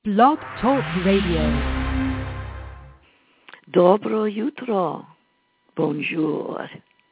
Blog Talk Radio. Dobro jutro. Bonjour.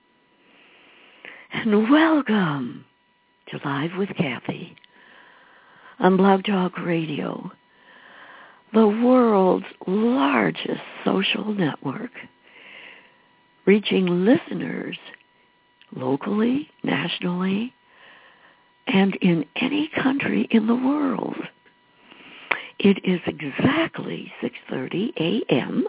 And welcome to Live with Kathy on Blog Talk Radio, the world's largest social network, reaching listeners locally, nationally, and in any country in the world. It is exactly 6:30 a.m.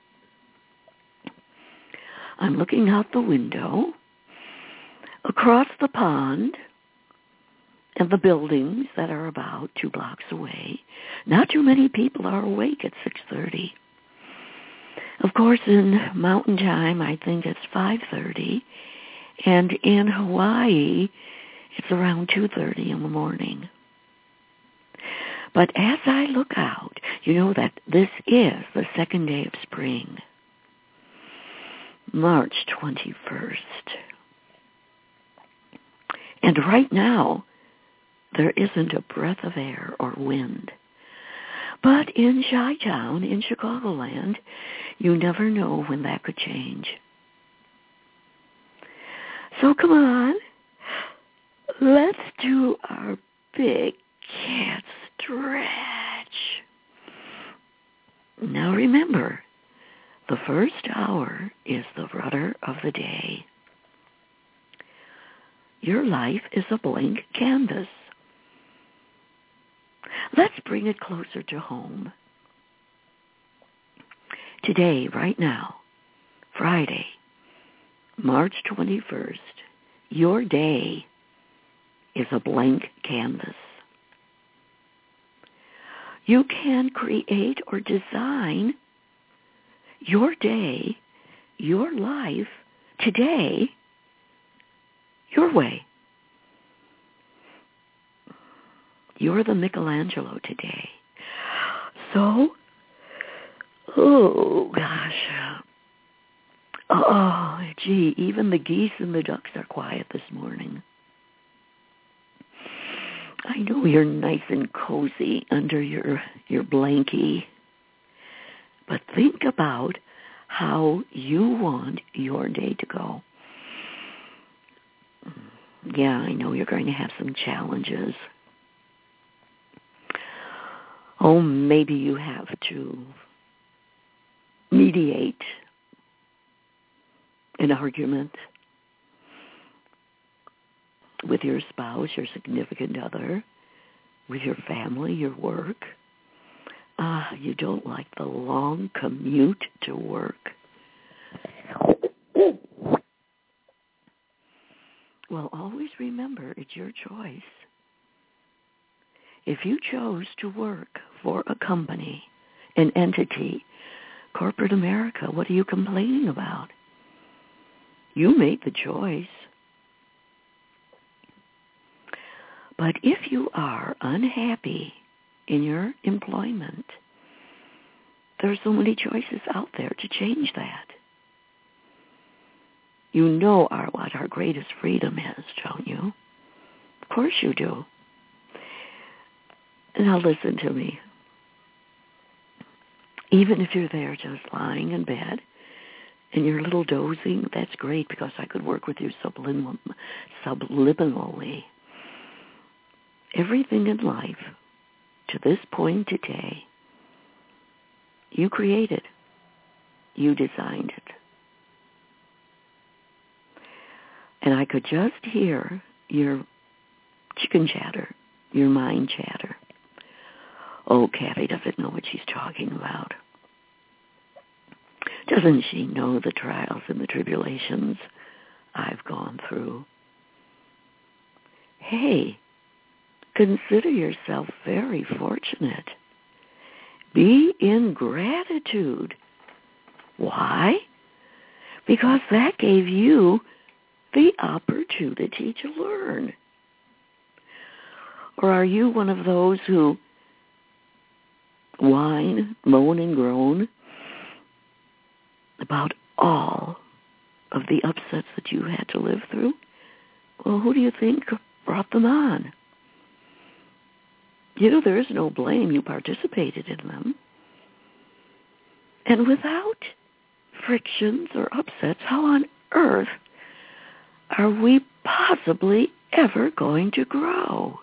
I'm looking out the window across the pond and the buildings that are about 2 blocks away. Not too many people are awake at 6:30. Of course, in Mountain Time, I think it's 5:30. And in Hawaii, it's around 2:30 in the morning. But as I look out, you know that this is the second day of spring, March 21st. And right now, there isn't a breath of air or wind. But in Chi-Town, in Chicagoland, you never know when that could change. So come on, let's do our big cat stretch. Now remember, the first hour is the rudder of the day. Your life is a blank canvas. Let's bring it closer to home. Today, right now, Friday, March 21st, your day is a blank canvas. You can create or design your day, your life, today, your way. You're the Michelangelo today. So, oh gee, even the geese and the ducks are quiet this morning. I know you're nice and cozy under your blankie, but think about how you want your day to go. Yeah, I know you're going to have some challenges. Oh, maybe you have to mediate an argument with your spouse, your significant other, with your family, your work. You don't like the long commute to work. Well, always remember, it's your choice. If you chose to work for a company, an entity, corporate America, what are you complaining about? You made the choice. But if you are unhappy in your employment, there are so many choices out there to change that. You know what our greatest freedom is, don't you? Of course you do. Now listen to me. Even if you're there just lying in bed and you're a little dozing, that's great, because I could work with you subliminally. Everything in life, to this point today, you created. You designed it. And I could just hear your chicken chatter, your mind chatter. Oh, Kathy doesn't know what she's talking about. Doesn't she know the trials and the tribulations I've gone through? Hey, consider yourself very fortunate. Be in gratitude. Why? Because that gave you the opportunity to learn. Or are you one of those who whine, moan, and groan about all of the upsets that you had to live through? Well, who do you think brought them on? There is no blame. You participated in them. And without frictions or upsets, how on earth are we possibly ever going to grow?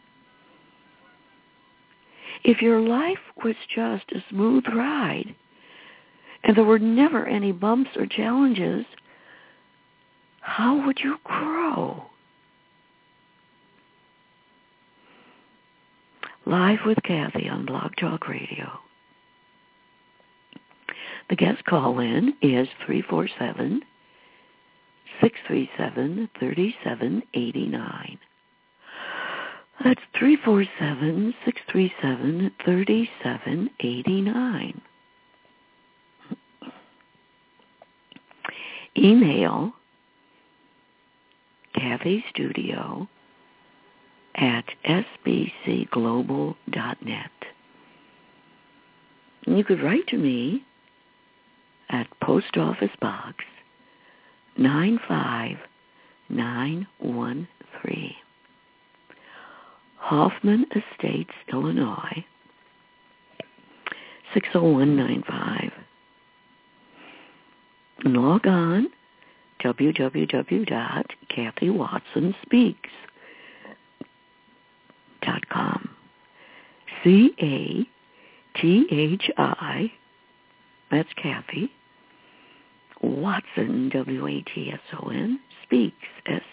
If your life was just a smooth ride and there were never any bumps or challenges, how would you grow? Live with Kathy on Blog Talk Radio. The guest call-in is 347-637-3789. That's 347-637-3789. Email kathystudio@sbcglobal.net. And you could write to me at Post Office Box 95913, Hoffman Estates, Illinois 60195. And log on www.kathywatsonspeaks.com. CATHI, that's Kathy, Watson, WATSON, Speaks,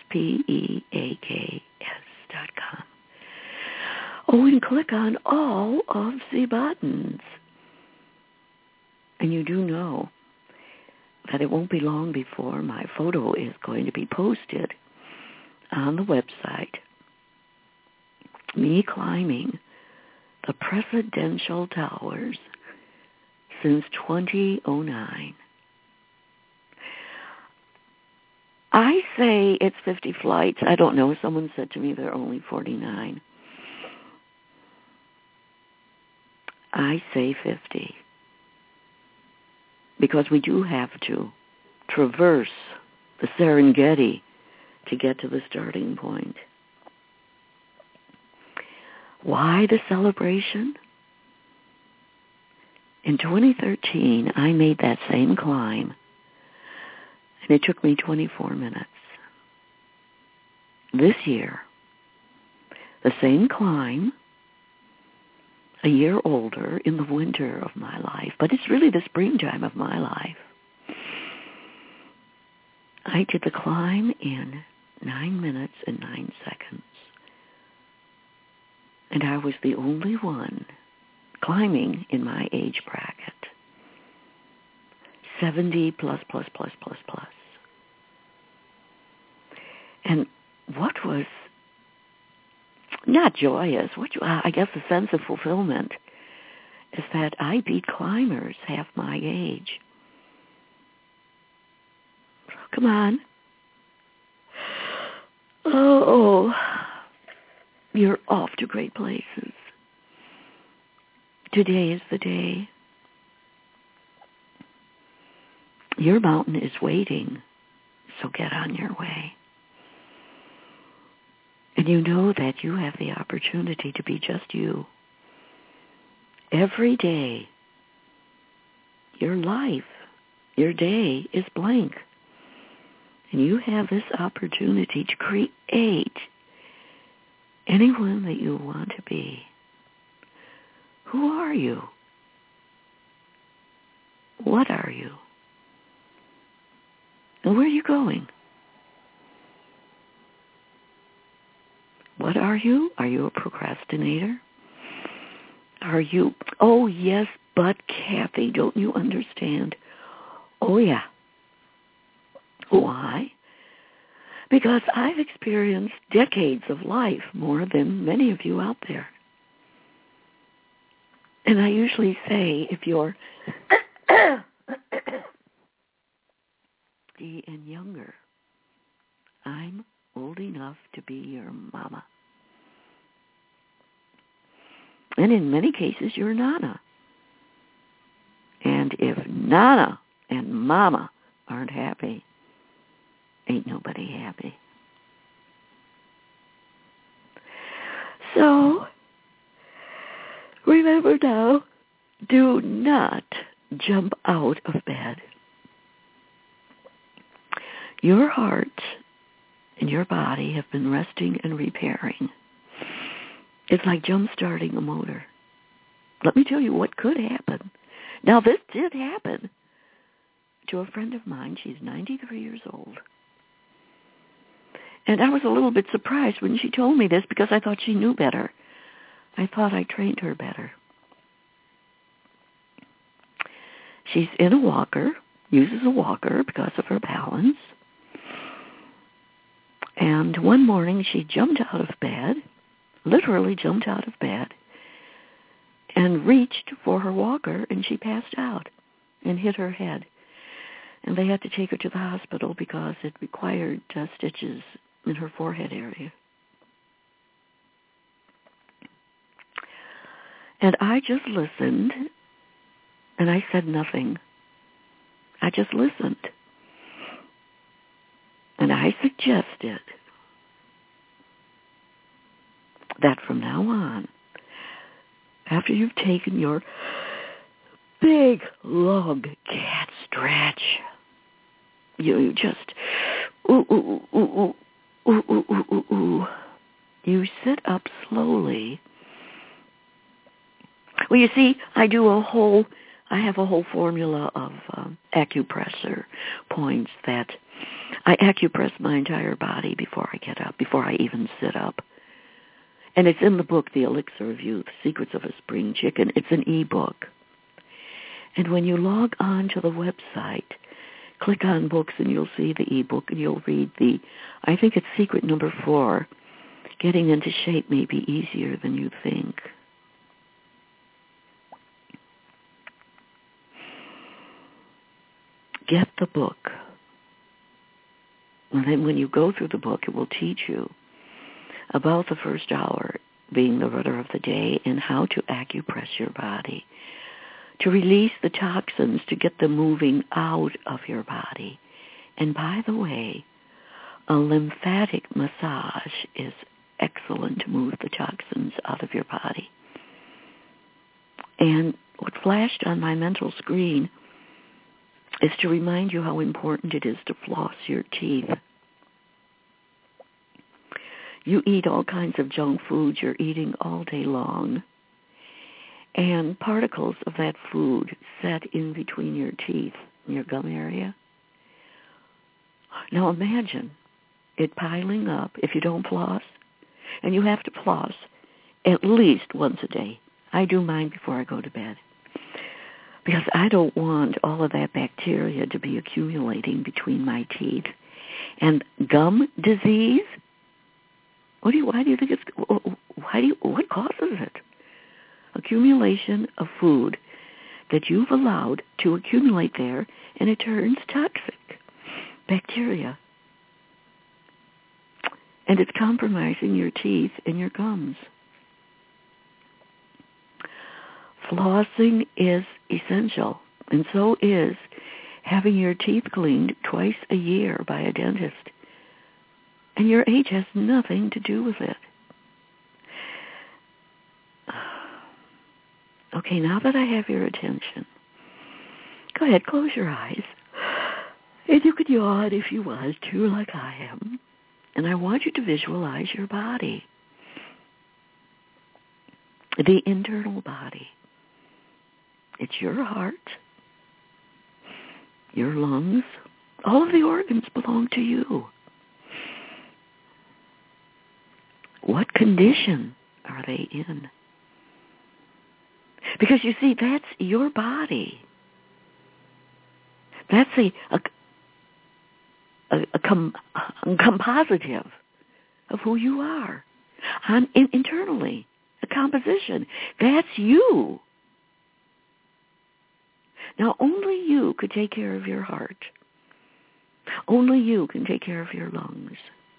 SPEAKS.com. Oh, and click on all of the buttons. And you do know that it won't be long before my photo is going to be posted on the website. Me climbing the presidential towers since 2009. I say it's 50 flights. I don't know. Someone said to me there are only 49. I say 50. Because we do have to traverse the Serengeti to get to the starting point. Why the celebration? In 2013, I made that same climb, and it took me 24 minutes. This year, the same climb, a year older, in the winter of my life, but it's really the springtime of my life. I did the climb in 9 minutes and 9 seconds. And I was the only one climbing in my age bracket. 70 plus. And what was not joyous, I guess a sense of fulfillment, is that I beat climbers half my age. So come on. Oh, you're off to great places. Today is the day. Your mountain is waiting, so get on your way. And you know that you have the opportunity to be just you. Every day, your life, your day is blank. And you have this opportunity to create anyone that you want to be. Who are you? What are you? And where are you going? What are you? Are you a procrastinator? Are you, oh yes, but Kathy, don't you understand? Oh yeah. Why? Because I've experienced decades of life, more than many of you out there. And I usually say, if you're and younger, I'm old enough to be your mama. And in many cases, you're Nana. And if Nana and Mama aren't happy, ain't nobody happy. So, Remember now, do not jump out of bed. Your heart and your body have been resting and repairing. It's like jump-starting a motor. Let me tell you what could happen. Now, this did happen to a friend of mine. She's 93 years old. And I was a little bit surprised when she told me this because I thought she knew better. I thought I trained her better. She's in a walker, uses a walker because of her balance. And one morning she jumped out of bed, literally jumped out of bed, and reached for her walker, and she passed out and hit her head. And they had to take her to the hospital because it required stitches in her forehead area. And I just listened, and I said nothing. I just listened. And I suggested that from now on, after you've taken your big, long cat stretch, you just, ooh, ooh, ooh, ooh, ooh, ooh, ooh, ooh, ooh. You sit up slowly. Well, you see, I have a whole formula of acupressure points that I acupress my entire body before I get up, before I even sit up. And it's in the book, The Elixir of Youth, Secrets of a Spring Chicken. It's an e-book. And when you log on to the website, click on books and you'll see the e-book and you'll read I think it's secret number 4, getting into shape may be easier than you think. Get the book. And then when you go through the book, it will teach you about the first hour being the rudder of the day and how to acupress your body, to release the toxins, to get them moving out of your body. And by the way, a lymphatic massage is excellent to move the toxins out of your body. And what flashed on my mental screen is to remind you how important it is to floss your teeth. You eat all kinds of junk food. You're eating all day long. And particles of that food set in between your teeth, in your gum area. Now imagine it piling up if you don't floss. And you have to floss at least once a day. I do mine before I go to bed, because I don't want all of that bacteria to be accumulating between my teeth. And gum disease, what causes it? Accumulation of food that you've allowed to accumulate there, and it turns toxic. Bacteria. And it's compromising your teeth and your gums. Flossing is essential, and so is having your teeth cleaned twice a year by a dentist. And your age has nothing to do with it. Okay, now that I have your attention, go ahead, close your eyes. And you could yawn if you want to, like I am. And I want you to visualize your body, the internal body. It's your heart, your lungs. All of the organs belong to you. What condition are they in? Because you see, that's your body. That's a compositive of who you are. Internally, a composition. That's you. Now, only you could take care of your heart. Only you can take care of your lungs.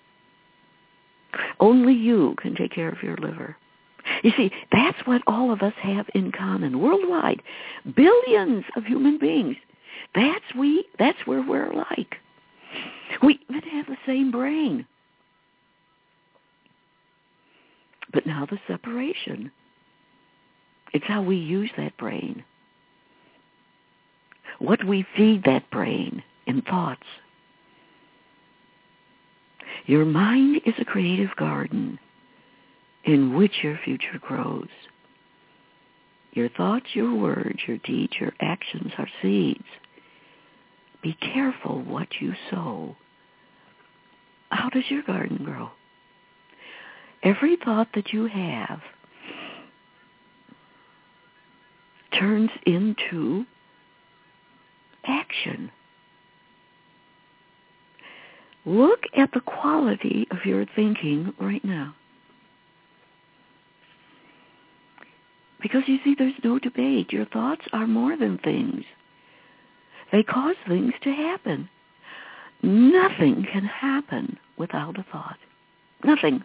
Only you can take care of your liver. You see, that's what all of us have in common worldwide. Billions of human beings. That's where we're alike. We even have the same brain. But now the separation It's how we use that brain. What we feed that brain in thoughts. Your mind is a creative garden in which your future grows. Your thoughts, your words, your deeds, your actions are seeds. Be careful what you sow. How does your garden grow? Every thought that you have turns into action. Look at the quality of your thinking right now. Because you see, there's no debate. Your thoughts are more than things. They cause things to happen. Nothing can happen without a thought. Nothing.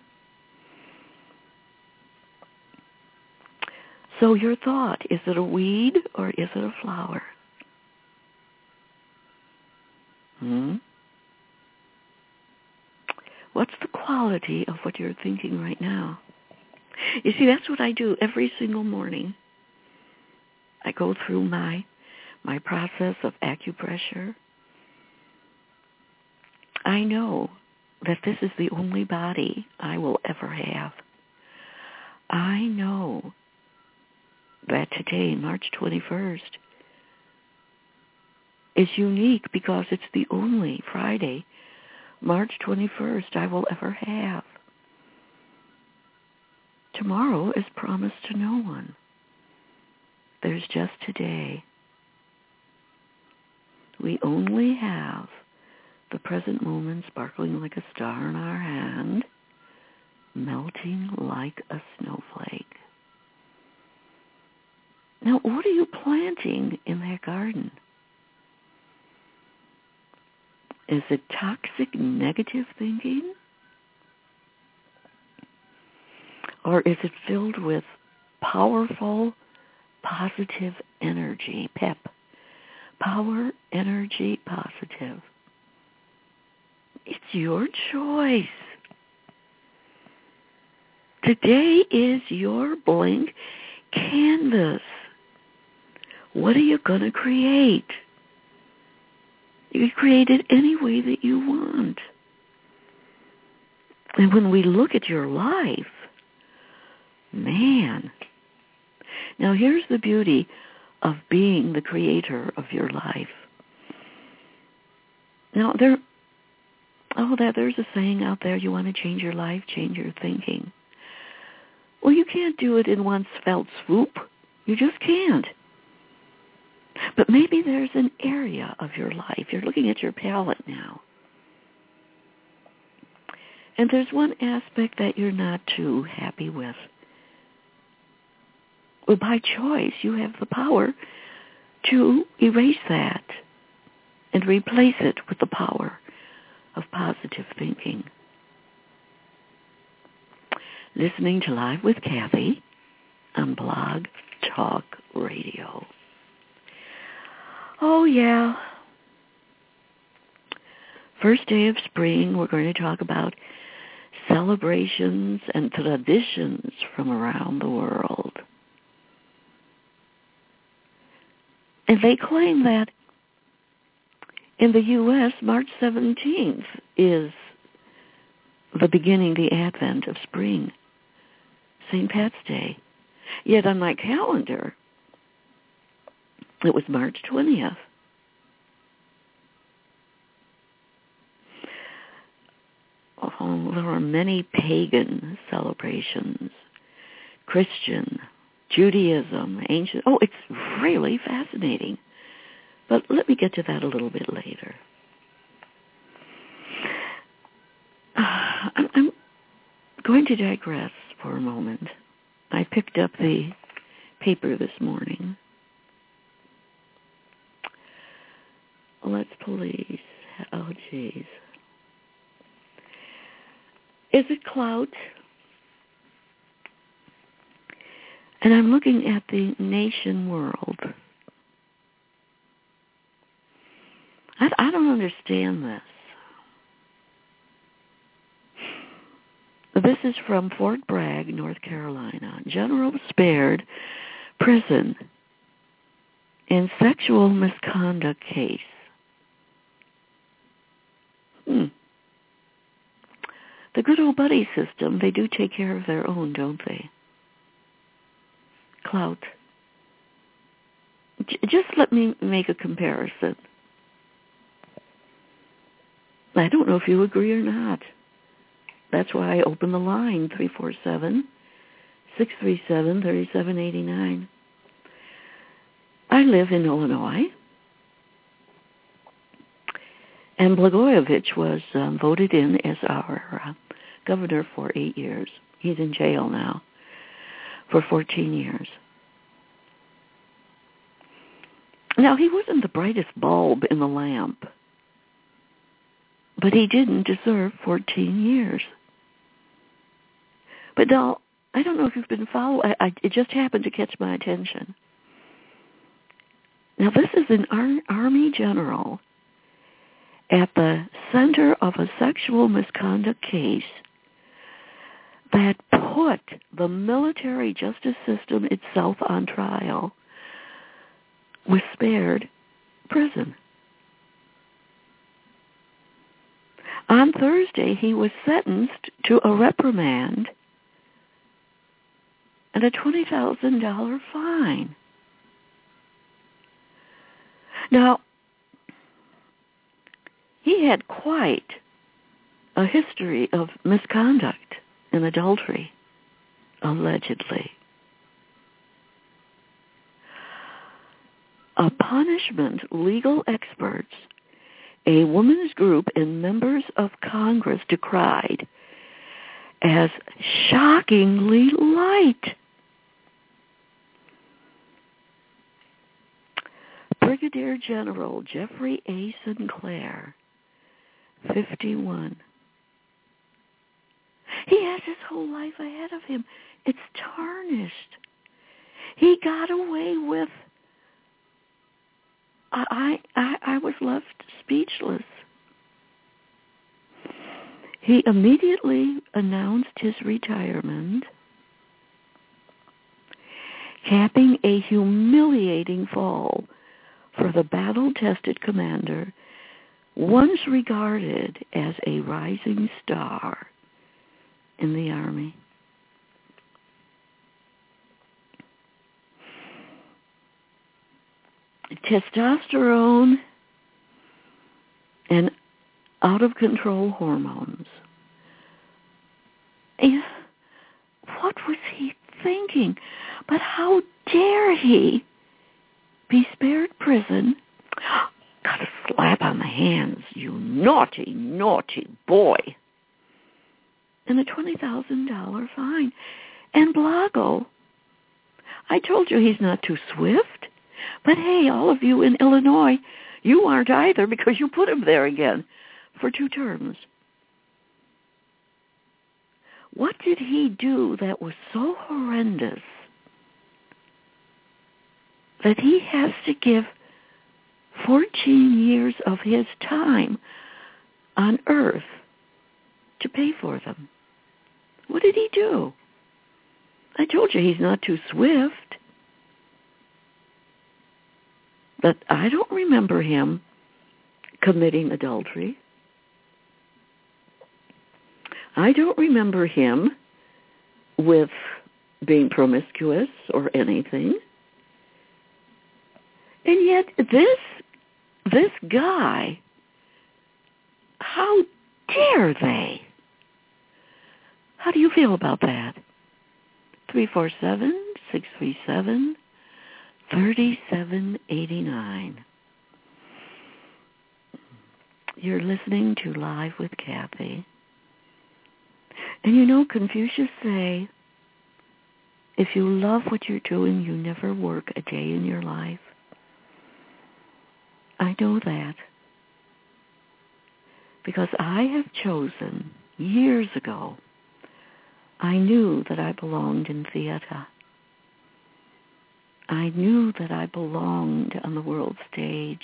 So your thought, is it a weed or is it a flower? What's the quality of what you're thinking right now? You see, that's what I do every single morning. I go through my process of acupressure. I know that this is the only body I will ever have. I know that today, March 21st, is unique because it's the only Friday, March 21st, I will ever have. Tomorrow is promised to no one. There's just today. We only have the present moment sparkling like a star in our hand, melting like a snowflake. Now, what are you planting in that garden? Is it toxic, negative thinking? Or is it filled with powerful, positive energy? PEP. Power, energy, positive. It's your choice. Today is your blank canvas. What are you going to create? You can create it any way that you want. And when we look at your life, man. Now here's the beauty of being the creator of your life. Now there's a saying out there, you want to change your life, change your thinking. Well, you can't do it in one fell swoop. You just can't. But maybe there's an area of your life. You're looking at your palette now. And there's one aspect that you're not too happy with. Well, by choice, you have the power to erase that and replace it with the power of positive thinking. Listening to Live with Kathy on Blog Talk Radio. Oh, yeah. First day of spring, we're going to talk about celebrations and traditions from around the world. And they claim that in the U.S., March 17th is the beginning, the advent of spring, St. Pat's Day. Yet on my calendar, it was March 20th. Oh, there are many pagan celebrations, Christian, Judaism, ancient. Oh, it's really fascinating. But let me get to that a little bit later. I'm going to digress for a moment. I picked up the paper this morning. Let's please. Oh, geez. Is it clout? And I'm looking at the nation world. I don't understand this. This is from Fort Bragg, North Carolina. General spared prison in sexual misconduct case. The good old buddy system, they do take care of their own, don't they? Clout. Just let me make a comparison. I don't know if you agree or not. That's why I opened the line, 347-637-3789. I live in Illinois, and Blagojevich was voted in as our governor for 8 years. He's in jail now for 14 years. Now, he wasn't the brightest bulb in the lamp, but he didn't deserve 14 years. But now, I don't know if you've been following. It just happened to catch my attention. Now, this is an Army general at the center of a sexual misconduct case that put the military justice system itself on trial, was spared prison. On Thursday, he was sentenced to a reprimand and a $20,000 fine. Now, he had quite a history of misconduct and adultery, allegedly. A punishment legal experts, a women's group, and members of Congress decried as shockingly light. Brigadier General Jeffrey A. Sinclair, 51. He has his whole life ahead of him. It's tarnished. He got away with... I was left speechless. He immediately announced his retirement, capping a humiliating fall for the battle-tested commander, once regarded as a rising star in the Army. Testosterone and out-of-control hormones. What was he thinking? But how dare he be spared prison? Got a slap on the hands, you naughty, naughty boy. And a $20,000 fine. And Blago, I told you he's not too swift. But hey, all of you in Illinois, you aren't either because you put him there again for 2 terms. What did he do that was so horrendous that he has to give 14 years of his time on Earth to pay for them? What did he do? I told you he's not too swift. But I don't remember him committing adultery. I don't remember him with being promiscuous or anything. And yet this guy, how dare they? How do you feel about that? 347-637-3789. You're listening to Live with Kathy. And you know, Confucius say, if you love what you're doing, you never work a day in your life. I know that. Because I have chosen, years ago, I knew that I belonged in theater. I knew that I belonged on the world stage.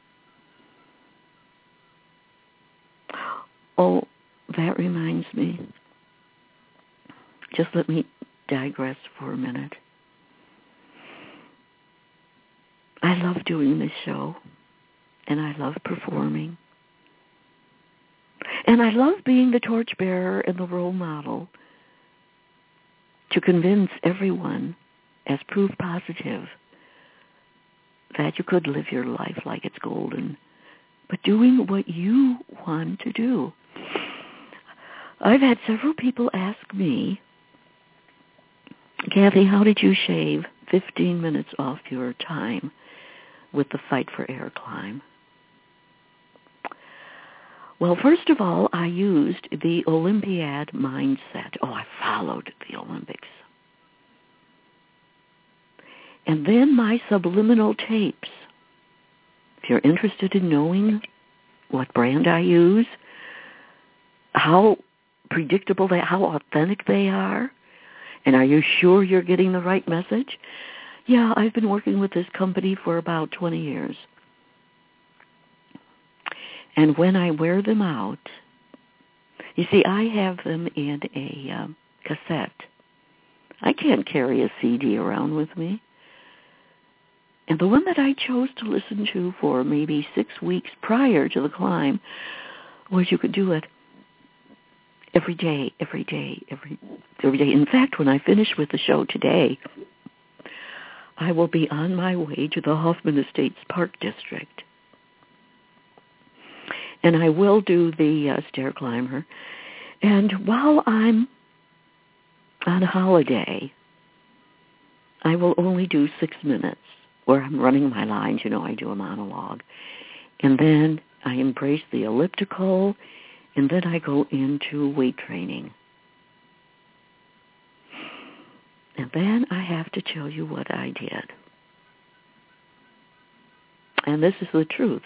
Oh, that reminds me. Just let me digress for a minute. I love doing this show, and I love performing. And I love being the torchbearer and the role model to convince everyone as proof positive that you could live your life like it's golden, but doing what you want to do. I've had several people ask me, Kathy, how did you shave 15 minutes off your time with the Fight for Air climb? Well, first of all, I used the Olympiad mindset. I followed the Olympics. And then my subliminal tapes. If you're interested in knowing what brand I use, how predictable how authentic they are, and are you sure you're getting the right message? Yeah, I've been working with this company for about 20 years. And when I wear them out, you see, I have them in a cassette. I can't carry a CD around with me. And the one that I chose to listen to for maybe 6 weeks prior to the climb was you could do it every day. In fact, when I finish with the show today, I will be on my way to the Hoffman Estates Park District. And I will do the stair climber. And while I'm on holiday, I will only do 6 minutes where I'm running my lines. I do a monologue. And then I embrace the elliptical, and then I go into weight training. And then I have to tell you what I did. And this is the truth.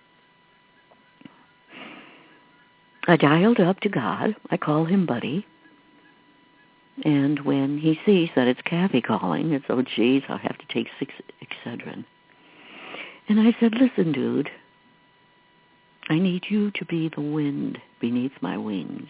I dialed up to God. I call him Buddy. And when he sees that it's Kathy calling, it's, oh, geez, I'll have to take 6 Excedrin. And I said, listen, dude, I need you to be the wind beneath my wings.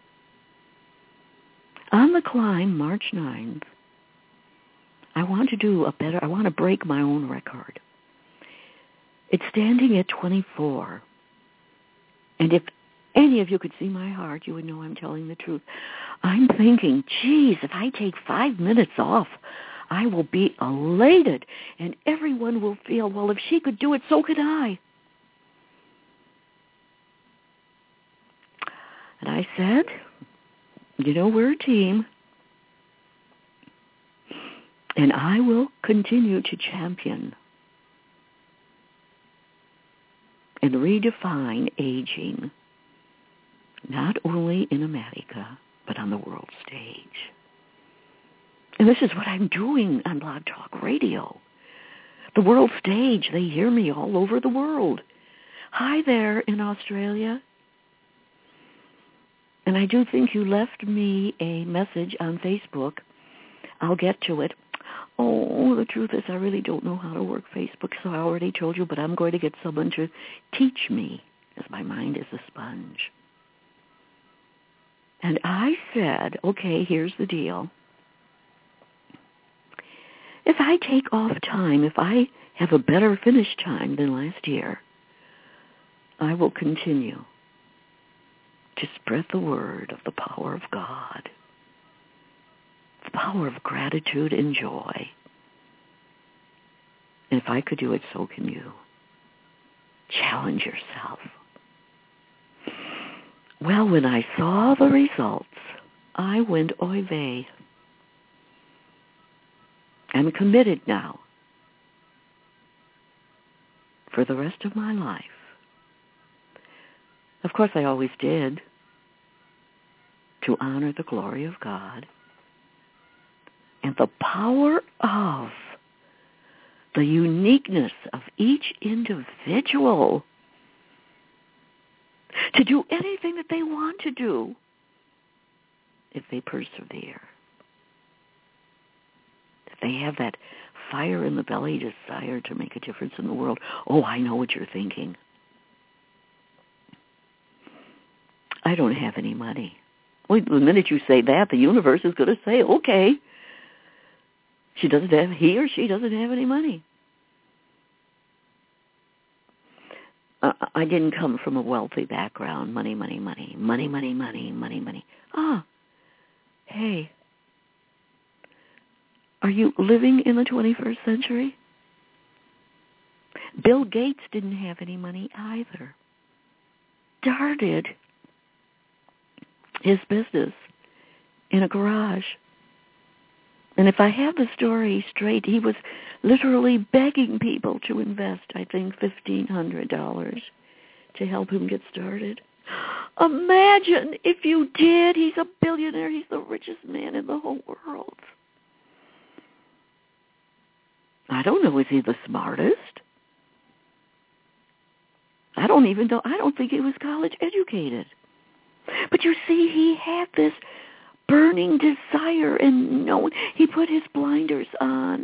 On the climb, March 9th, I want to break my own record. It's standing at 24. And if any of you could see my heart, you would know I'm telling the truth. I'm thinking, geez, if I take 5 minutes off, I will be elated, and everyone will feel, well, if she could do it, so could I. And I said, we're a team, and I will continue to champion and redefine aging, not only in America, but on the world stage. And this is what I'm doing on Blog Talk Radio. The world stage, they hear me all over the world. Hi there in Australia. And I do think you left me a message on Facebook. I'll get to it. Oh, the truth is I really don't know how to work Facebook, so I already told you, but I'm going to get someone to teach me, as my mind is a sponge. And I said, okay, here's the deal. If I take off time, if I have a better finish time than last year, I will continue to spread the word of the power of God, the power of gratitude and joy. And if I could do it, so can you. Challenge yourself. Well, when I saw the results, I went, oy vey. I'm committed now for the rest of my life. Of course, I always did, to honor the glory of God and the power of the uniqueness of each individual to do anything that they want to do if they persevere. If they have that fire in the belly desire to make a difference in the world. Oh, I know what you're thinking. I don't have any money. Well, the minute you say that, the universe is going to say, okay, he or she doesn't have any money. I didn't come from a wealthy background. Money, money, money, money, money, money, money, money. Hey, are you living in the 21st century? Bill Gates didn't have any money either. Started his business in a garage. And if I have the story straight, he was literally begging people to invest, I think, $1,500 to help him get started. Imagine if you did. He's a billionaire. He's the richest man in the whole world. I don't know. Is he the smartest? I don't even know. I don't think he was college educated. But you see, he had this burning desire, and he put his blinders on.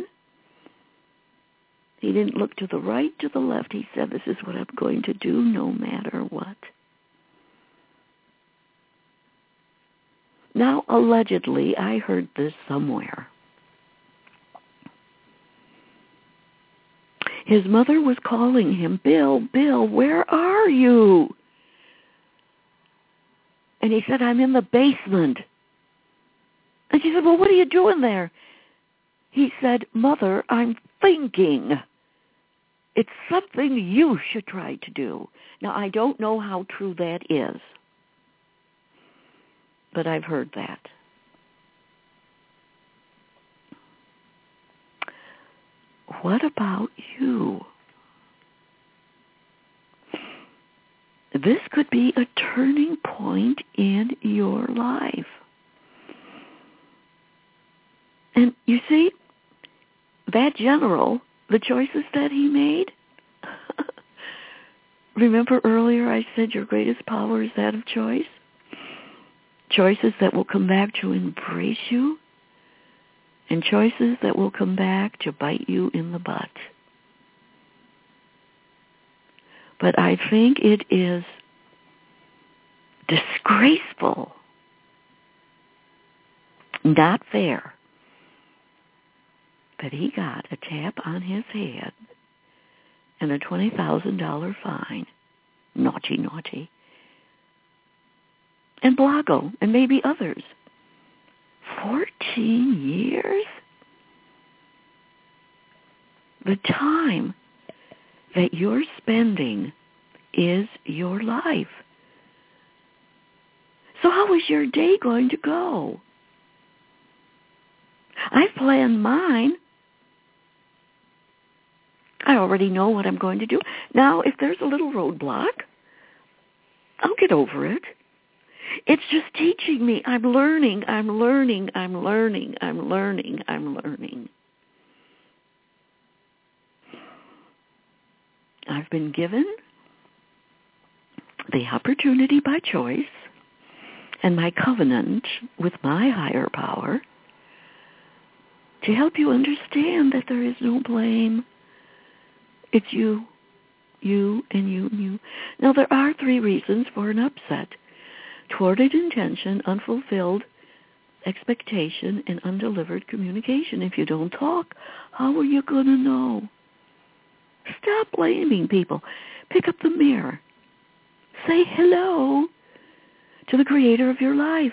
He didn't look to the right, to the left. He said, this is what I'm going to do no matter what. Now, allegedly, I heard this somewhere. His mother was calling him, Bill, where are you? And he said, I'm in the basement. And she said, well, what are you doing there? He said, Mother, I'm thinking. It's something you should try to do. Now, I don't know how true that is, but I've heard that. What about you? This could be a turning point in your life. And you see, that general, the choices that he made, remember earlier I said your greatest power is that of choice? Choices that will come back to embrace you, and choices that will come back to bite you in the butt. But I think it is disgraceful, not fair, that he got a tap on his head and a $20,000 fine. Naughty, naughty. And Blago, and maybe others. 14 years? The time that you're spending is your life. So how is your day going to go? I've planned mine. I already know what I'm going to do. Now, if there's a little roadblock, I'll get over it. It's just teaching me. I'm learning. I've been given the opportunity by choice and my covenant with my higher power to help you understand that there is no blame. It's you, and you. Now, there are 3 reasons for an upset: thwarted intention, unfulfilled expectation, and undelivered communication. If you don't talk, how are you going to know? Stop blaming people. Pick up the mirror. Say hello to the creator of your life.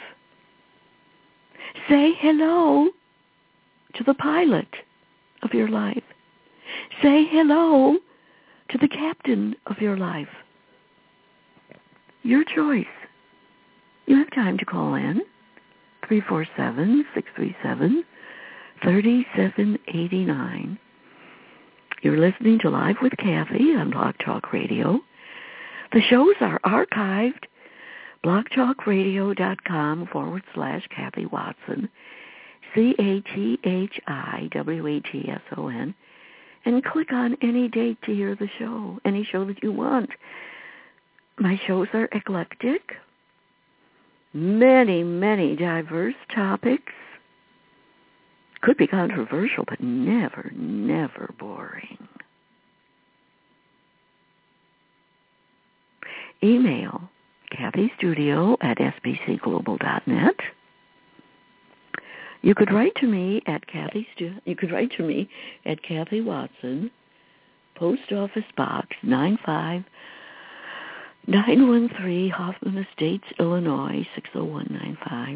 Say hello to the pilot of your life. Say hello to the captain of your life. Your choice. You have time to call in. 347-637-3789. You're listening to Live with Kathy on Blog Talk Radio. The shows are archived. blogtalkradio.com/Kathy Watson. CATHIWATSON. And click on any date to hear the show, any show that you want. My shows are eclectic. Many, many diverse topics. Could be controversial, but never, never boring. Email kathystudio@sbcglobal.net. You could write to me at Kathy Watson, Post Office Box 95 913 Hoffman Estates, Illinois, 60195.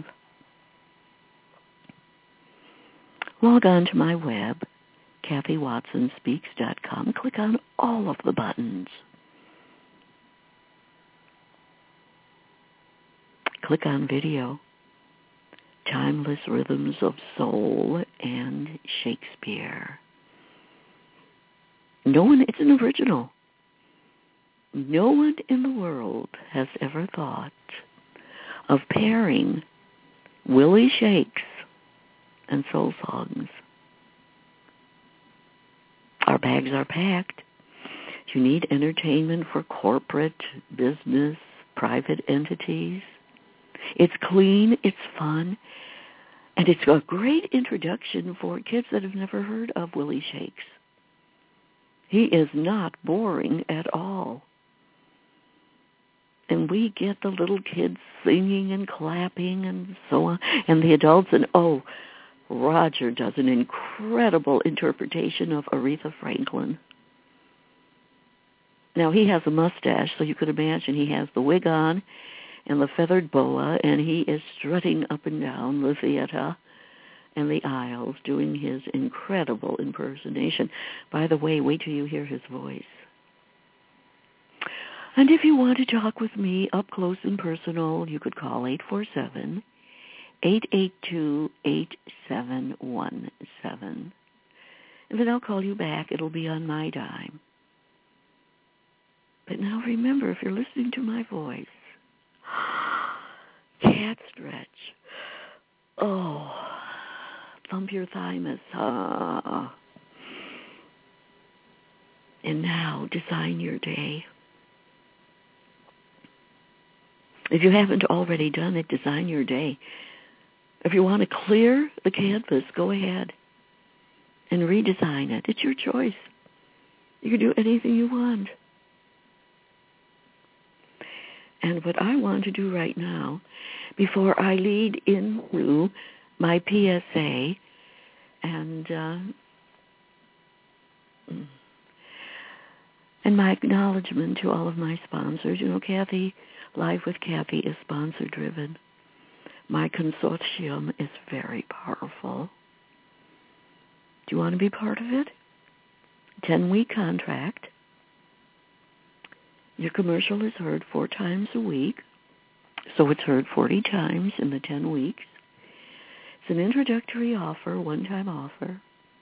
Log on to my web, KathyWatsonSpeaks.com. Click on all of the buttons. Click on video, Timeless Rhythms of Soul and Shakespeare. It's an original. No one in the world has ever thought of pairing Willie Shakes and soul songs. Our bags are packed. You need entertainment for corporate, business, private entities. It's clean, it's fun, and it's a great introduction for kids that have never heard of Willie Shakes. He is not boring at all. And we get the little kids singing and clapping and so on, and the adults, and Roger does an incredible interpretation of Aretha Franklin. Now, he has a mustache, so you could imagine he has the wig on and the feathered boa, and he is strutting up and down the theater and the aisles doing his incredible impersonation. By the way, wait till you hear his voice. And if you want to talk with me up close and personal, you could call 847-882-8717. And then I'll call you back. It'll be on my dime. But now remember, if you're listening to my voice, cat stretch. Thump your thymus. And now design your day. If you haven't already done it, design your day. If you want to clear the canvas, go ahead and redesign it. It's your choice. You can do anything you want. And what I want to do right now, before I lead into my PSA and my acknowledgement to all of my sponsors. Kathy, Live with Kathy is sponsor-driven. My consortium is very powerful. Do you want to be part of it? 10-week contract. Your commercial is heard 4 times a week, so it's heard 40 times in the 10 weeks. It's an introductory offer, one-time offer.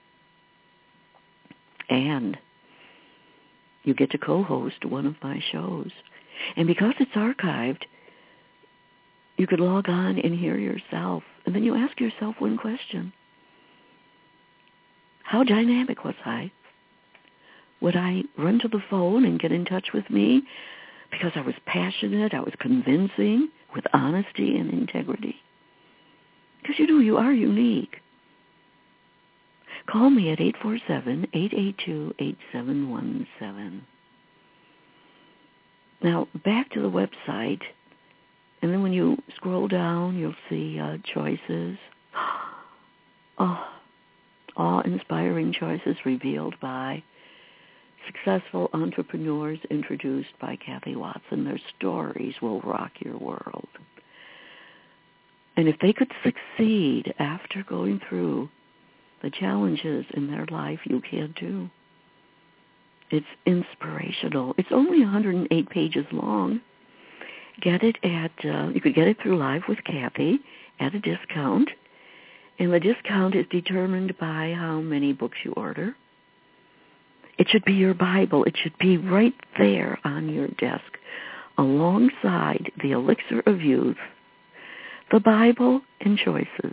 And you get to co-host one of my shows. And because it's archived, you could log on and hear yourself. And then you ask yourself one question. How dynamic was I? Would I run to the phone and get in touch with me because I was passionate, I was convincing, with honesty and integrity? Because you are unique. Call me at 847-882-8717. Now, back to the website, and then when you scroll down, you'll see choices. Awe-inspiring choices revealed by successful entrepreneurs introduced by Kathy Watson. Their stories will rock your world. And if they could succeed after going through the challenges in their life, you can too. It's inspirational. It's only 108 pages long. Get it you could get it through Live with Kathy at a discount. And the discount is determined by how many books you order. It should be your Bible. It should be right there on your desk alongside the Elixir of Youth, the Bible, and choices.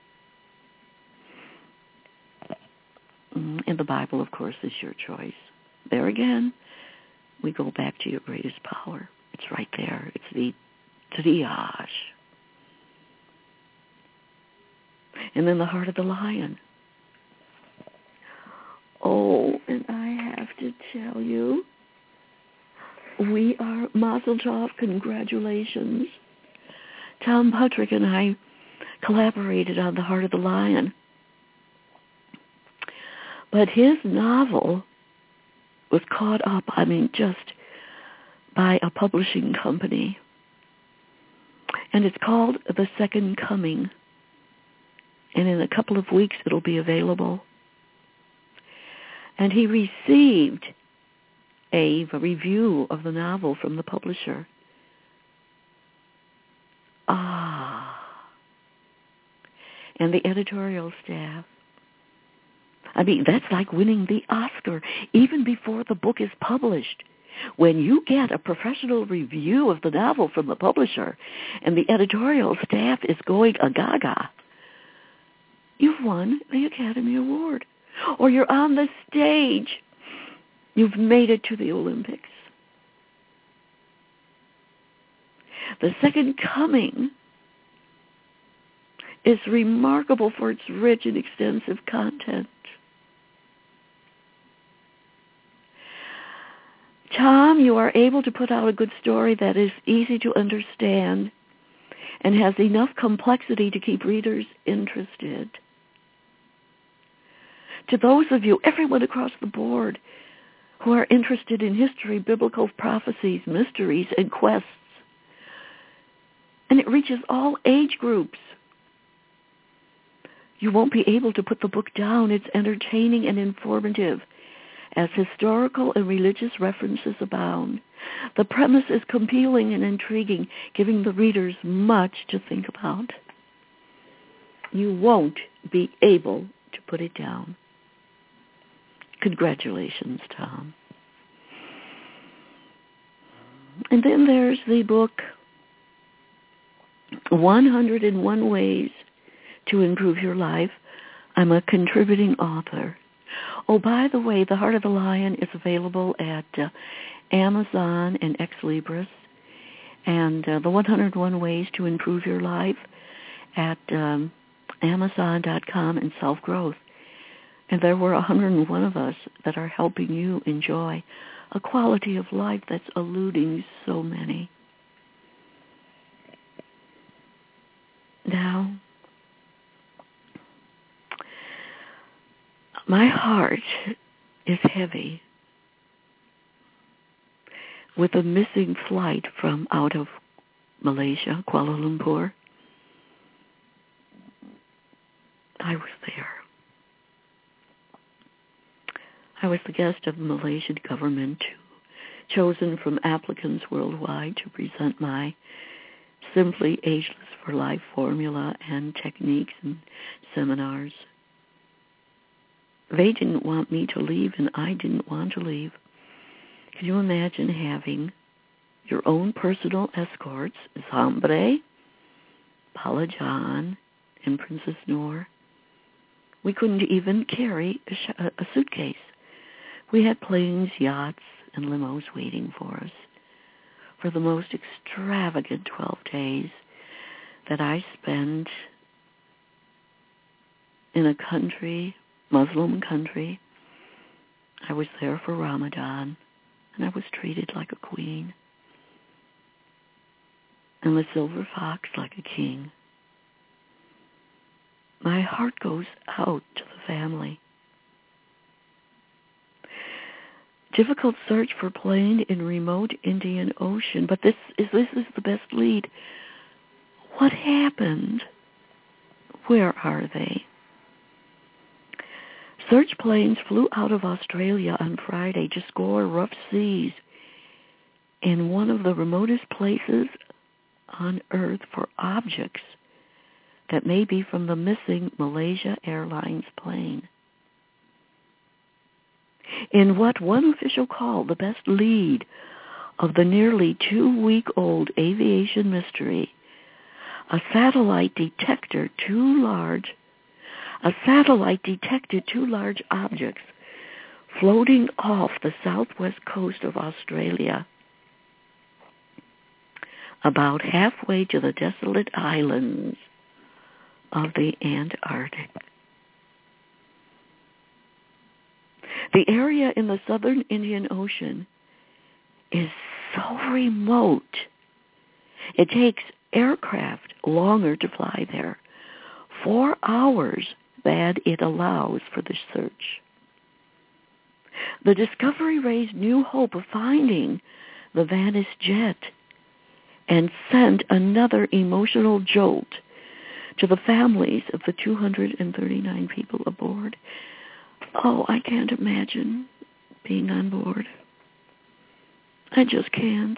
And the Bible, of course, is your choice. There again, we go back to your greatest power. It's right there. It's the triage. And then the Heart of the Lion. And I have to tell you, we are Mazel Tov, congratulations. Tom Patrick and I collaborated on the Heart of the Lion. But his novel was caught up, just by a publishing company. And it's called The Second Coming. And in a couple of weeks it'll be available. And he received a review of the novel from the publisher. And the editorial staff. I mean, that's like winning the Oscar even before the book is published. When you get a professional review of the novel from the publisher and the editorial staff is going gaga, you've won the Academy Award. Or you're on the stage. You've made it to the Olympics. The Second Coming is remarkable for its rich and extensive content. Tom, you are able to put out a good story that is easy to understand and has enough complexity to keep readers interested. To those of you, everyone across the board, who are interested in history, biblical prophecies, mysteries, and quests, and it reaches all age groups. You won't be able to put the book down. It's entertaining and informative, as historical and religious references abound. The premise is compelling and intriguing, giving the readers much to think about. You won't be able to put it down. Congratulations, Tom. And then there's the book, 101 Ways to Improve Your Life. I'm a contributing author. Oh, by the way, The Heart of the Lion is available at Amazon and Ex Libris, and the 101 Ways to Improve Your Life at Amazon.com and Self Growth. And there were 101 of us that are helping you enjoy a quality of life that's eluding so many. Now, my heart is heavy with a missing flight from out of Malaysia, Kuala Lumpur. I was there. I was the guest of the Malaysian government, chosen from applicants worldwide to present my Simply Ageless for Life formula and techniques and seminars. They didn't want me to leave, and I didn't want to leave. Can you imagine having your own personal escorts, Zambre, Paula John, and Princess Noor? We couldn't even carry a suitcase. We had planes, yachts, and limos waiting for us for the most extravagant 12 days that I spent in a country, Muslim country. I was there for Ramadan, and I was treated like a queen, and the silver fox like a king. My heart goes out to the family. Difficult search for plane in remote Indian Ocean, but this is the best lead. What happened? Where are they? Search planes flew out of Australia on Friday to score rough seas in one of the remotest places on Earth for objects that may be from the missing Malaysia Airlines plane. In what one official called the best lead of the nearly 2-week-old aviation mystery, a satellite detected two large objects floating off the southwest coast of Australia, about halfway to the desolate islands of the Antarctic. The area in the southern Indian Ocean is so remote. It takes aircraft longer to fly there, 4 hours than it allows for the search. The discovery raised new hope of finding the Vanis jet and sent another emotional jolt to the families of the 239 people aboard. Oh, I can't imagine being on board. I just can't.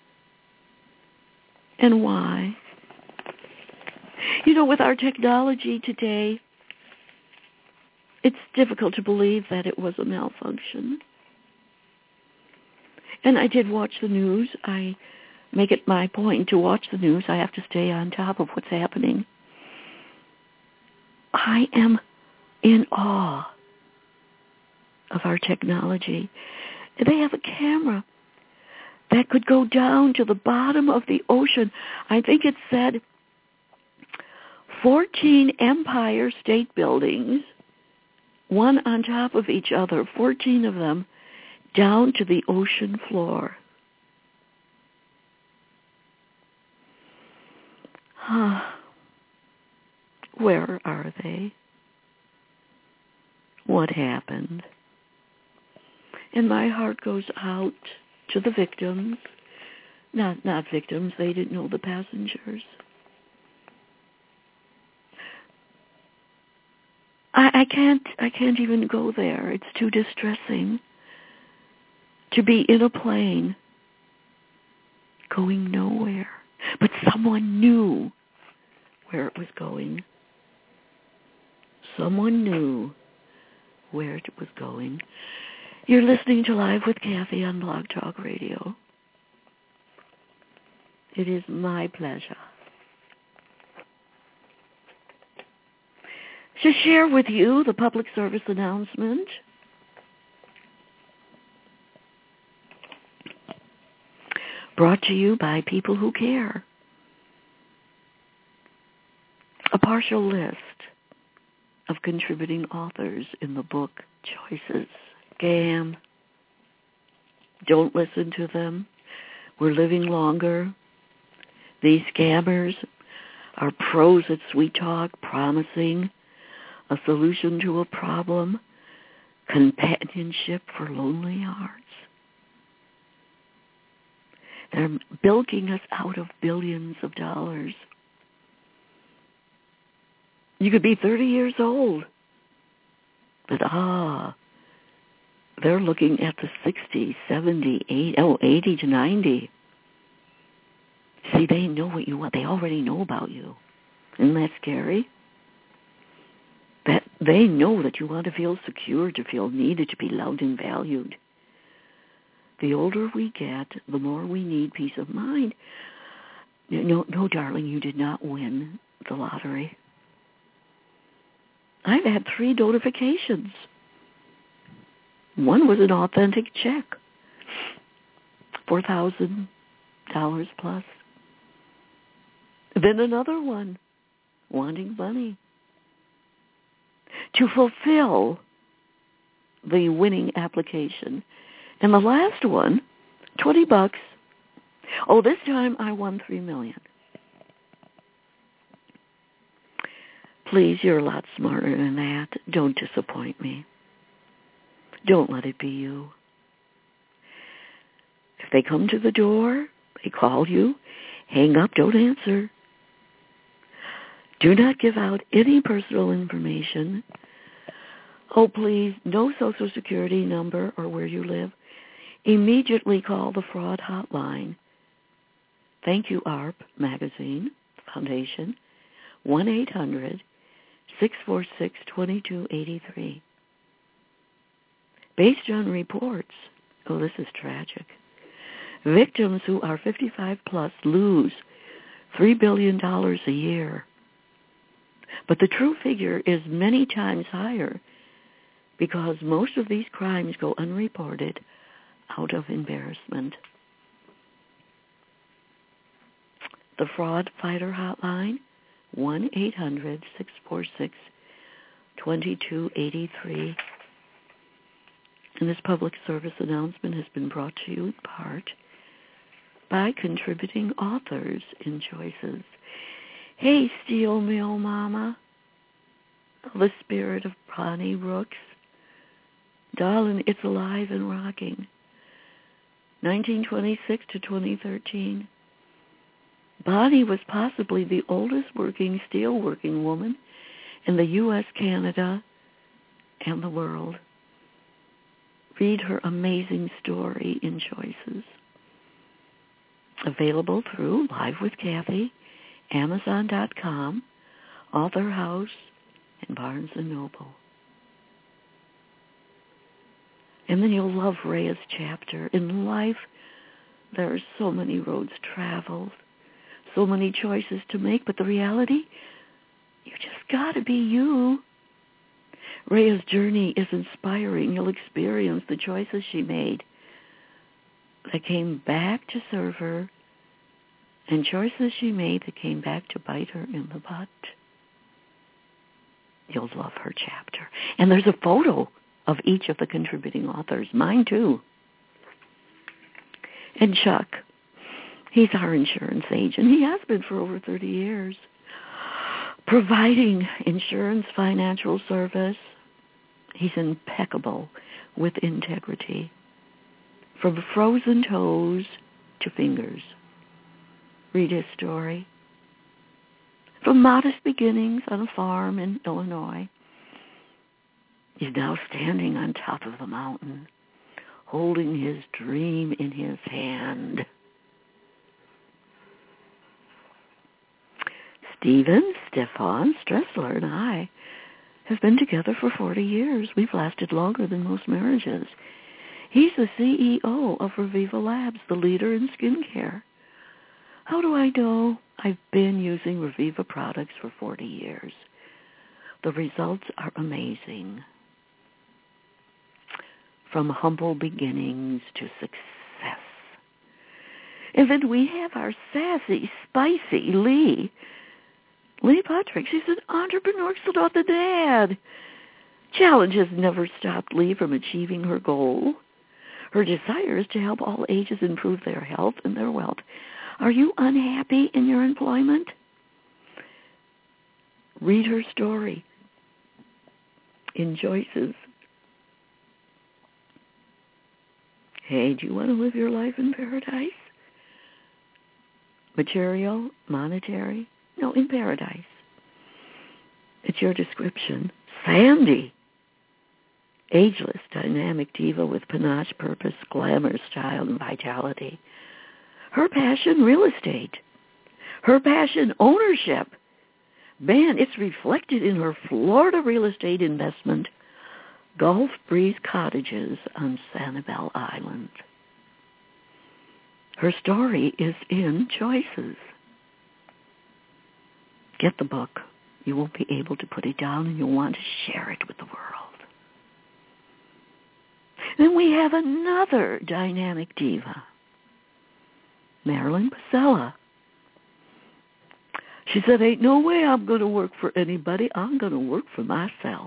And why? You know, with our technology today, it's difficult to believe that it was a malfunction. And I did watch the news. I make it my point to watch the news. I have to stay on top of what's happening. I am in awe of our technology. They have a camera that could go down to the bottom of the ocean. I think it said 14 Empire State Buildings, one on top of each other, 14 of them, down to the ocean floor. Where are they? What happened? And my heart goes out to the victims. Not victims, they didn't know the passengers. I can't even go there. It's too distressing to be in a plane going nowhere. But someone knew where it was going. Someone knew where it was going. You're listening to Live with Kathy on Blog Talk Radio. It is my pleasure to share with you the public service announcement. Brought to you by people who care. A partial list of contributing authors in the book Choices. Scam. Don't listen to them. We're living longer. These scammers are pros at sweet talk, promising a solution to a problem, companionship for lonely hearts. They're bilking us out of billions of dollars. You could be 30 years old, but they're looking at the 60, 70, 80 to 90. See, they know what you want. They already know about you. Isn't that scary? That they know that you want to feel secure, to feel needed, to be loved and valued. The older we get, the more we need peace of mind. No, darling, you did not win the lottery. I've had 3 notifications. One was an authentic check, $4,000 plus. Then another one, wanting money to fulfill the winning application. And the last one, $20. Oh, this time I won $3 million. Please, you're a lot smarter than that. Don't disappoint me. Don't let it be you. If they come to the door, they call you, hang up, don't answer. Do not give out any personal information. Oh, please, no Social Security number or where you live. Immediately call the fraud hotline. Thank you, ARP Magazine Foundation, 1-800-646-2283. Based on reports, this is tragic, victims who are 55 plus lose $3 billion a year. But the true figure is many times higher because most of these crimes go unreported out of embarrassment. The Fraud Fighter Hotline, 1-800-646-2283. And this public service announcement has been brought to you in part by contributing authors in Choices. Hey, Steel Mill Mama, the spirit of Bonnie Rooks. Darling, it's alive and rocking. 1926 to 2013. Bonnie was possibly the oldest working steelworking woman in the U.S., Canada, and the world. Read her amazing story in Choices. Available through Live with Kathy, Amazon.com, Author House, and Barnes & Noble. And then you'll love Rhea's chapter. In life, there are so many roads traveled, so many choices to make, but the reality, you just got to be you. Rhea's journey is inspiring. You'll experience the choices she made that came back to serve her, and choices she made that came back to bite her in the butt. You'll love her chapter. And there's a photo of each of the contributing authors, mine too. And Chuck, he's our insurance agent. He has been for over 30 years, providing insurance financial service. He's impeccable with integrity, from frozen toes to fingers. Read his story. From modest beginnings on a farm in Illinois, he's now standing on top of the mountain, holding his dream in his hand. Stefan Stressler and I have been together for 40 years. We've lasted longer than most marriages. He's the CEO of Reviva Labs, the leader in skincare. How do I know? I've been using Reviva products for 40 years. The results are amazing. From humble beginnings to success. And then we have our sassy, spicy Lee Patrick. She's an entrepreneur, so not the dad. Challenges never stopped Lee from achieving her goal. Her desire is to help all ages improve their health and their wealth. Are you unhappy in your employment? Read her story in Choices. Hey, do you want to live your life in paradise? Material, monetary? No, in paradise. It's your description. Sandy, ageless, dynamic diva with panache, purpose, glamour, style, and vitality. Her passion, real estate. Her passion, ownership. Man, it's reflected in her Florida real estate investment, Gulf Breeze Cottages on Sanibel Island. Her story is in Choices. Get the book. You won't be able to put it down, and you'll want to share it with the world. Then we have another dynamic diva, Marilyn Pasella. She said, ain't no way I'm going to work for anybody. I'm going to work for myself.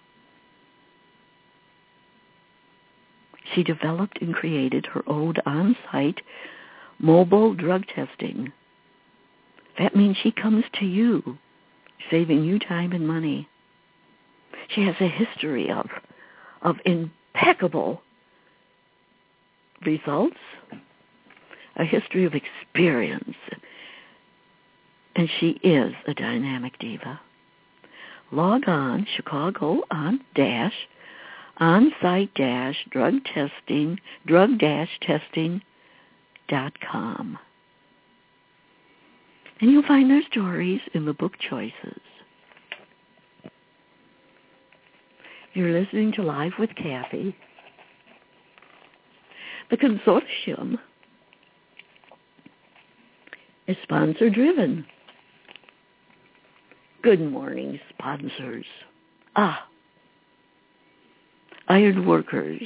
She developed and created her own on-site mobile drug testing. That means she comes to you, saving you time and money. She has a history of impeccable results, a history of experience, and she is a dynamic diva. Log on, Chicago on-site drug-testing.com. And you'll find their stories in the book Choices. You're listening to Live with Kathy. The consortium is sponsor-driven. Good morning, sponsors. Iron Workers.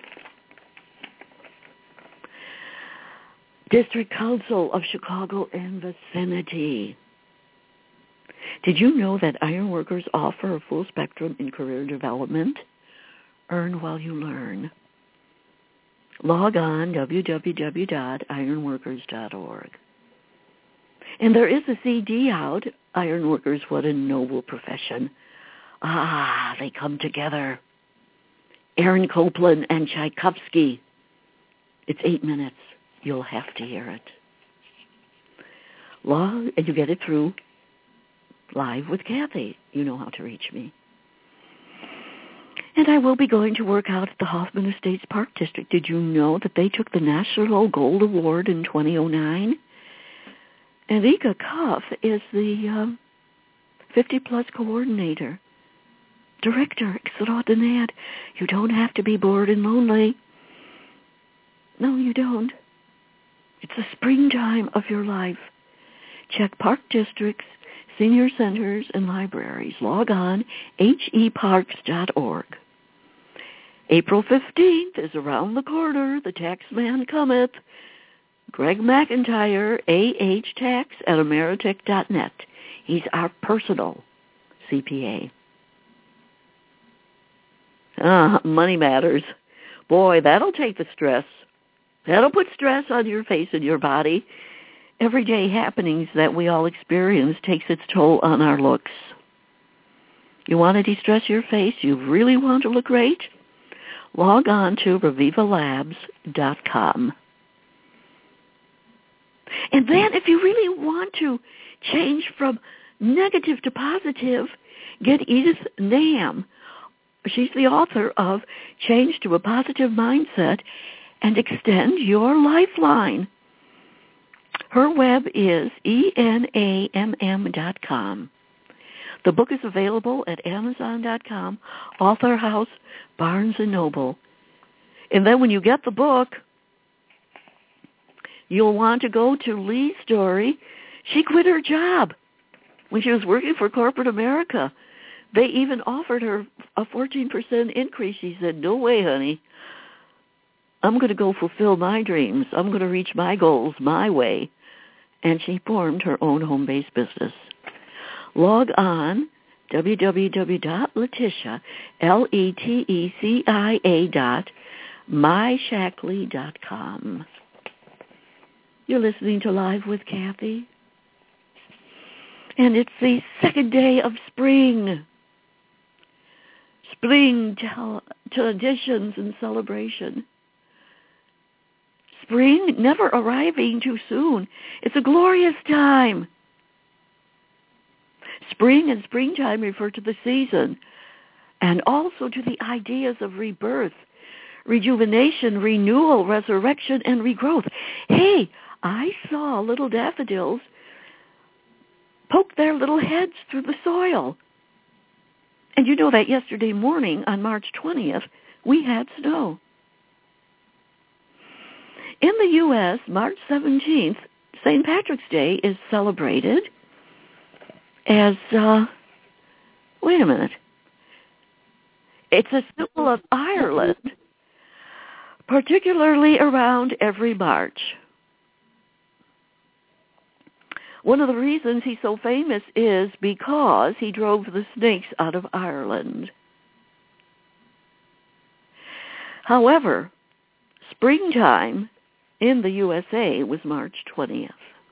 District Council of Chicago and vicinity. Did you know that Iron Workers offer a full spectrum in career development? Earn while you learn. Log on www.ironworkers.org. And there is a CD out, Iron Workers, What a Noble Profession. They come together. Aaron Copland and Tchaikovsky It's 8 minutes. You'll have to hear it. And you get it through Live with Kathy. You know how to reach me. And I will be going to work out at the Hoffman Estates Park District. Did you know that they took the National Gold Award in 2009? And Ika Cuff is the 50-plus coordinator, director extraordinaire. You don't have to be bored and lonely. No, you don't. It's the springtime of your life. Check park districts, senior centers, and libraries. Log on, heparks.org. April 15th is around the corner. The tax man cometh. Greg McIntyre, ahtax@ameritech.net. He's our personal CPA. Money matters. Boy, that'll take the stress. That'll put stress on your face and your body. Everyday happenings that we all experience takes its toll on our looks. You want to de-stress your face? You really want to look great? Log on to revivalabs.com. And then if you really want to change from negative to positive, get Edith Nam. She's the author of Change to a Positive Mindset and Extend Your Lifeline. Her web is enamm.com. The book is available at Amazon.com, Author House, Barnes & Noble. And then when you get the book, you'll want to go to Lee's story. She quit her job when she was working for corporate America. They even offered her a 14% increase. She said, no way, honey. I'm going to go fulfill my dreams. I'm going to reach my goals my way. And she formed her own home-based business. Log on, www.leticia, LETECIA.myshackley.com. You're listening to Live with Kathy. And it's the second day of spring. Spring traditions and celebration. Spring never arriving too soon. It's a glorious time. Spring and springtime refer to the season and also to the ideas of rebirth, rejuvenation, renewal, resurrection, and regrowth. Hey, I saw little daffodils poke their little heads through the soil. And you know that yesterday morning on March 20th, we had snow. In the U.S., March 17th, St. Patrick's Day is celebrated as, wait a minute, it's a symbol of Ireland, particularly around every March. One of the reasons he's so famous is because he drove the snakes out of Ireland. However, springtime in the USA was March 20th.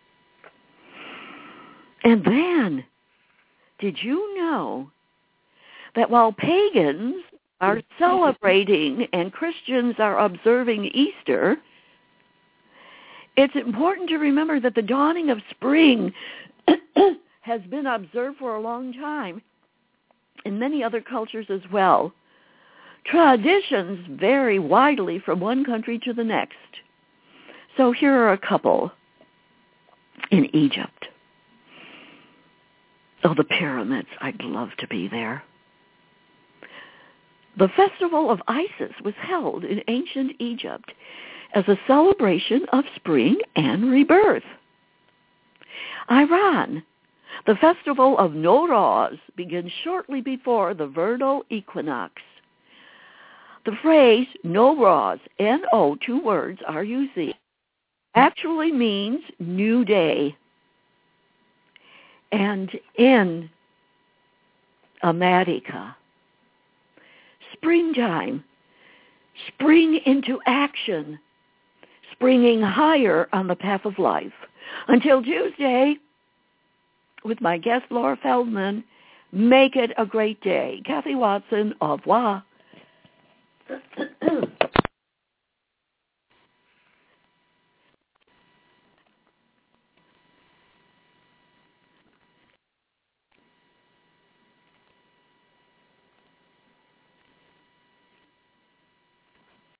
And then, did you know that while pagans are celebrating and Christians are observing Easter, it's important to remember that the dawning of spring has been observed for a long time in many other cultures as well. Traditions vary widely from one country to the next. So here are a couple. In Egypt. Oh, the pyramids. I'd love to be there. The festival of Isis was held in ancient Egypt as a celebration of spring and rebirth. Iran. The festival of Nowruz begins shortly before the vernal equinox. The phrase Nowruz, N-O, 2 words, R-U-Z, actually means new day. And in America, springtime, spring into action, springing higher on the path of life. Until Tuesday, with my guest Laura Feldman, make it a great day. Kathy Watson, au revoir.